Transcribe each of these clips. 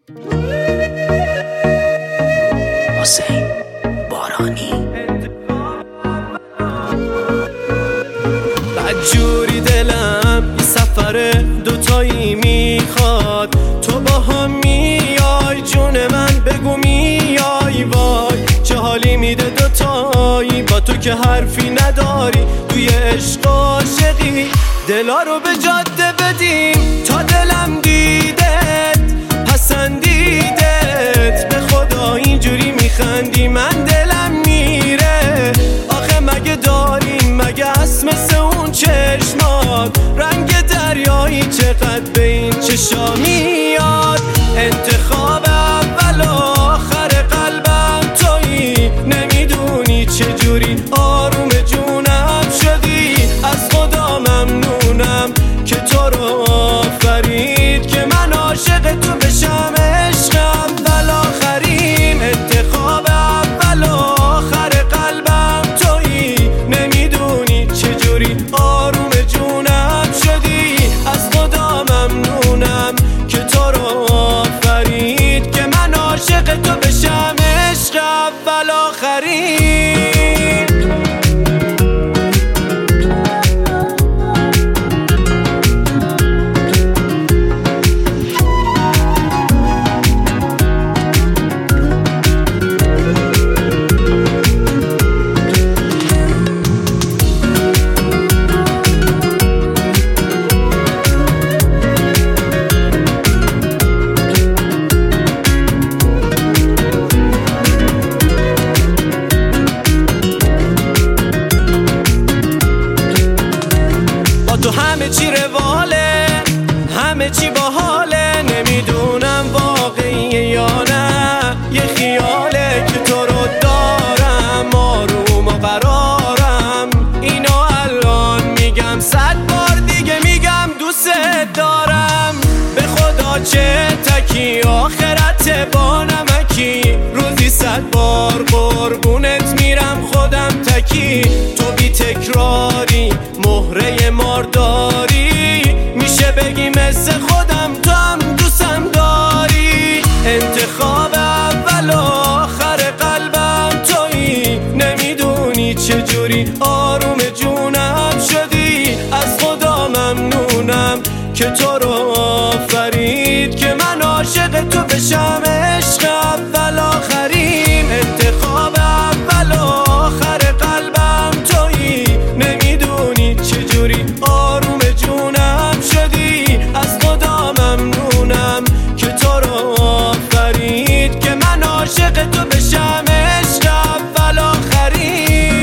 حسین بارانی. بدجوری دلم یه سفر دوتایی میخواد، تو با هم میای جون من بگو میای، وای چه حالی میده دوتایی با تو که حرفی نداری، توی عشق عاشقی دلا رو به جاده بدیم تا دلم دیدت پسندیدت، به خدا اینجوری میخندی من دلم میره، آخه مگه داریم مگه هست مثل اون چشمات رنگ دریایی چقدر به این چشا میاد، انتخاب اول آخر قلبم تویی، نمیدونی چجوری آروم جونم شدی، از خدا ممنونم که تو رو آفرید که من عاشق تو بشم، عشق اول آخریم، انتخاب اول آخر قلبم تویی، نمیدونی چجوری آروم جونم شدی، از خدا ممنونم که تو رو آفرید که من عاشق تو بشم، عشق اول آخریم. تو همه چی رواله، همه چی باحاله، نمیدونم واقعیه یا نه یه خیاله که تو رو دارم آروم و قرارم، اینو الان میگم 100 بار دیگه میگم دوست دارم، به خدا چه تکی آخرت با نمکی، روزی 100 بار قربونت میرم خودم تکی، تو بی تکراری مهره مارداری، میشه بگی مثل خودم تو هم دوستم داری، انتخاب اول آخر قلبم تویی، نمیدونی چجوری آروم جونم شدی، از خدا ممنونم که تو رو آفرید که من عاشق تو بشم، عشق اول آخریم، انتخاب اول آخر قلبم تویی، نمیدونی چجوری آروم جونم شدی، از خدا ممنونم که تو رو آفرید که من عاشق تو بشم، عشق اول آخریم.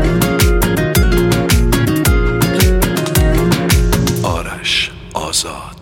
آرش آزاد.